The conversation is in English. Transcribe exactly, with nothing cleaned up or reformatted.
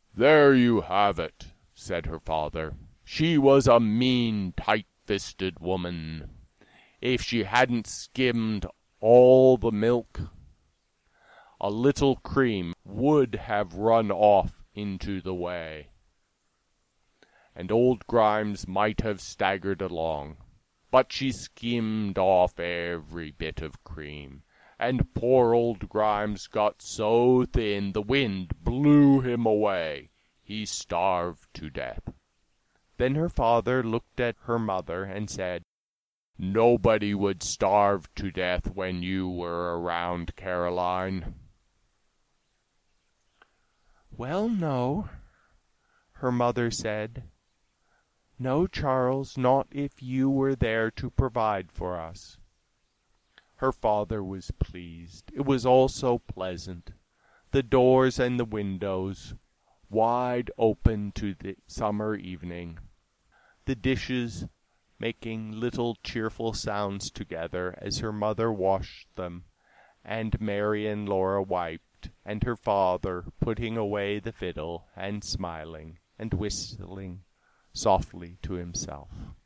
"There you have it," said her father. "She was a mean, tight-fisted woman. If she hadn't skimmed all the milk, a little cream would have run off into the whey, and old Grimes might have staggered along. But she skimmed off every bit of cream, and poor old Grimes got so thin the wind blew him away. He starved to death." Then her father looked at her mother and said, "Nobody would starve to death when you were around, Caroline." "Well, no," her mother said. "No, Charles, not if you were there to provide for us." Her father was pleased. It was all so pleasant. The doors and the windows wide open to the summer evening. The dishes making little cheerful sounds together as her mother washed them, and Mary and Laura wiped, and her father putting away the fiddle, and smiling, and whistling softly to himself.